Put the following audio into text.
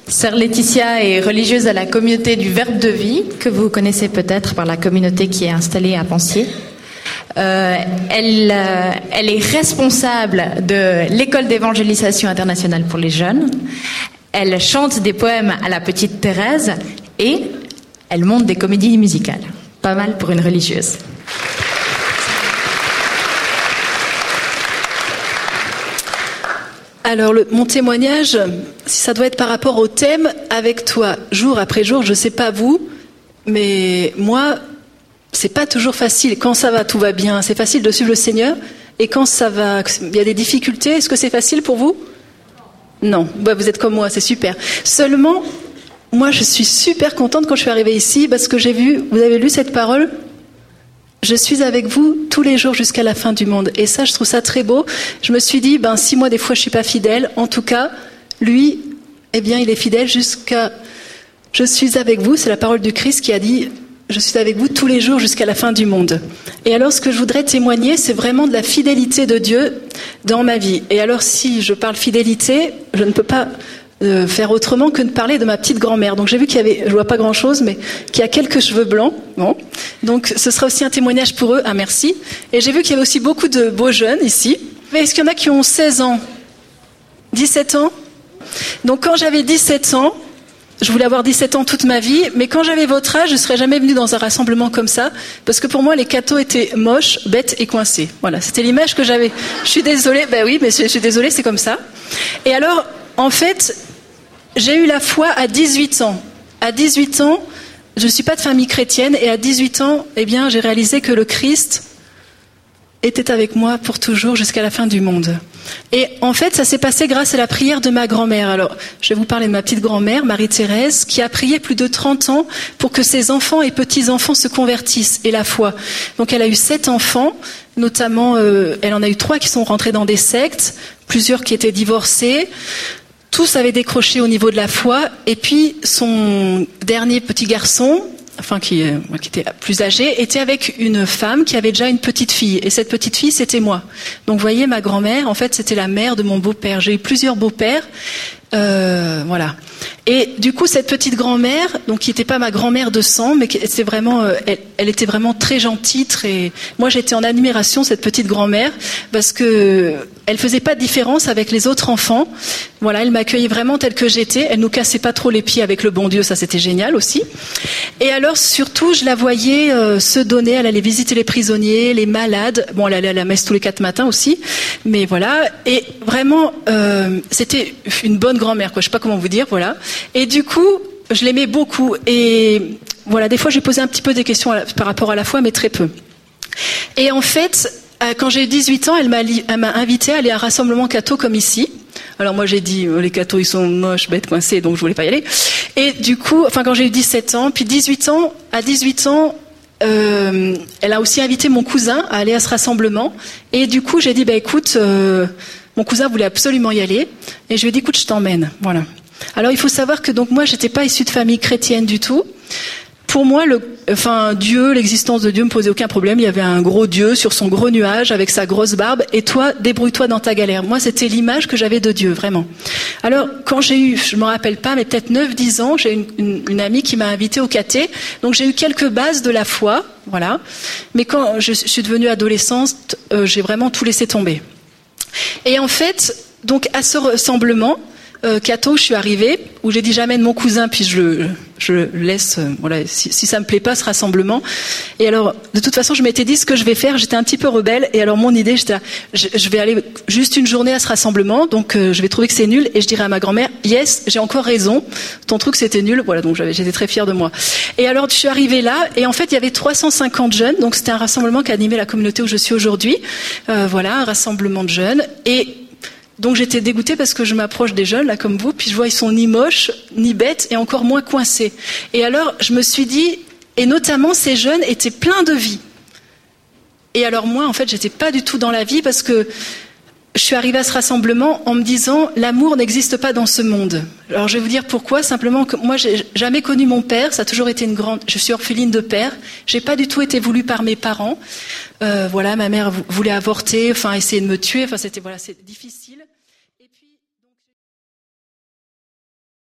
Sœur Laetitia est religieuse à la communauté du Verbe de Vie, que vous connaissez peut-être par la communauté qui est installée à Pensier. Elle est responsable de l'école d'évangélisation internationale pour les jeunes. Elle chante des poèmes à la petite Thérèse et elle monte des comédies musicales. Pas mal pour une religieuse. Alors, mon témoignage, si ça doit être par rapport au thème, avec toi, jour après jour, je ne sais pas vous, mais moi, c'est pas toujours facile. Quand ça va, tout va bien. C'est facile de suivre le Seigneur. Et quand ça va, il y a des difficultés, est-ce que c'est facile pour vous ? Non. Bah, vous êtes comme moi, c'est super. Seulement, moi, je suis super contente quand je suis arrivée ici parce que vous avez lu cette parole ? Je suis avec vous tous les jours jusqu'à la fin du monde. Et ça, je trouve ça très beau. Je me suis dit, si moi, des fois, je suis pas fidèle, en tout cas, lui, eh bien, il est fidèle jusqu'à... Je suis avec vous, c'est la parole du Christ qui a dit, je suis avec vous tous les jours jusqu'à la fin du monde. Et alors, ce que je voudrais témoigner, c'est vraiment de la fidélité de Dieu dans ma vie. Et alors, si je parle fidélité, je ne peux pas faire autrement que de parler de ma petite grand-mère. Donc j'ai vu qu'il y avait, je vois pas grand-chose, mais qu'il y a quelques cheveux blancs. Bon. Donc ce sera aussi un témoignage pour eux. Ah, merci. Et j'ai vu qu'il y avait aussi beaucoup de beaux jeunes ici. Mais est-ce qu'il y en a qui ont 16 ans, 17 ans? Donc quand j'avais 17 ans, je voulais avoir 17 ans toute ma vie, mais quand j'avais votre âge, je ne serais jamais venue dans un rassemblement comme ça, parce que pour moi, les cathos étaient moches, bêtes et coincés. Voilà, c'était l'image que j'avais. Je suis désolée, oui, mais je suis désolée, c'est comme ça. Et alors, en fait, j'ai eu la foi à 18 ans. À 18 ans, je ne suis pas de famille chrétienne, et à 18 ans, eh bien, j'ai réalisé que le Christ était avec moi pour toujours jusqu'à la fin du monde. Et en fait, ça s'est passé grâce à la prière de ma grand-mère. Alors, je vais vous parler de ma petite grand-mère, Marie-Thérèse, qui a prié plus de 30 ans pour que ses enfants et petits-enfants se convertissent et la foi. Donc, elle a eu 7 enfants, notamment, elle en a eu 3 qui sont rentrés dans des sectes, plusieurs qui étaient divorcés. Tous avaient décroché au niveau de la foi. Et puis, son dernier petit garçon, qui était plus âgé, était avec une femme qui avait déjà une petite fille. Et cette petite fille, c'était moi. Donc, vous voyez, ma grand-mère, en fait, c'était la mère de mon beau-père. J'ai eu plusieurs beaux-pères. Voilà. Et du coup, cette petite grand-mère, donc qui n'était pas ma grand-mère de sang, mais qui était vraiment, elle était vraiment très gentille, très. Moi, j'étais en admiration cette petite grand-mère parce que elle faisait pas de différence avec les autres enfants. Voilà, elle m'accueillait vraiment telle que j'étais. Elle nous cassait pas trop les pieds avec le bon Dieu, ça c'était génial aussi. Et alors surtout, je la voyais se donner. Elle allait visiter les prisonniers, les malades. Bon, elle allait à la messe tous les 4 matins aussi. Mais voilà. Et vraiment, c'était une bonne grand-mère, quoi. Je sais pas comment vous dire, voilà. Et du coup, je l'aimais beaucoup. Et voilà, des fois, j'ai posé un petit peu des questions par rapport à la foi, mais très peu. Et en fait, quand j'ai eu 18 ans, elle m'a invité à aller à un rassemblement catho comme ici. Alors moi, j'ai dit, les cathos, ils sont moches, bêtes, coincés, donc je voulais pas y aller. Et du coup, quand j'ai eu 17 ans, puis 18 ans, elle a aussi invité mon cousin à aller à ce rassemblement. Et du coup, j'ai dit, écoute, mon cousin voulait absolument y aller. Et je lui ai dit, écoute, je t'emmène. Voilà. Alors, il faut savoir que donc moi, j'étais pas issue de famille chrétienne du tout. Pour moi, Dieu, l'existence de Dieu me posait aucun problème. Il y avait un gros Dieu sur son gros nuage avec sa grosse barbe. Et toi, débrouille-toi dans ta galère. Moi, c'était l'image que j'avais de Dieu, vraiment. Alors, quand j'ai eu, je me rappelle pas, mais peut-être 9-10 ans, j'ai une amie qui m'a invitée au caté. Donc, j'ai eu quelques bases de la foi, voilà. Mais quand je suis devenue adolescente, j'ai vraiment tout laissé tomber. Et en fait, donc, à ce rassemblement, catho, je suis arrivée, où j'ai dit j'amène mon cousin, puis je laisse, voilà, si ça me plaît pas ce rassemblement. Et alors, de toute façon, je m'étais dit ce que je vais faire. J'étais un petit peu rebelle, et alors mon idée, je vais aller juste une journée à ce rassemblement, donc je vais trouver que c'est nul, et je dirai à ma grand-mère, yes, j'ai encore raison, ton truc c'était nul, voilà, donc j'étais très fière de moi. Et alors, je suis arrivée là, et en fait, il y avait 350 jeunes, donc c'était un rassemblement qui animait la communauté où je suis aujourd'hui, voilà, un rassemblement de jeunes, et donc j'étais dégoûtée parce que je m'approche des jeunes, là comme vous, puis je vois ils sont ni moches, ni bêtes, et encore moins coincés. Et alors je me suis dit, et notamment ces jeunes étaient pleins de vie. Et alors moi en fait j'étais pas du tout dans la vie parce que je suis arrivée à ce rassemblement en me disant l'amour n'existe pas dans ce monde. Alors je vais vous dire pourquoi, simplement que moi j'ai jamais connu mon père, ça a toujours été je suis orpheline de père, j'ai pas du tout été voulue par mes parents. Voilà, ma mère voulait avorter, essayer de me tuer, c'est difficile.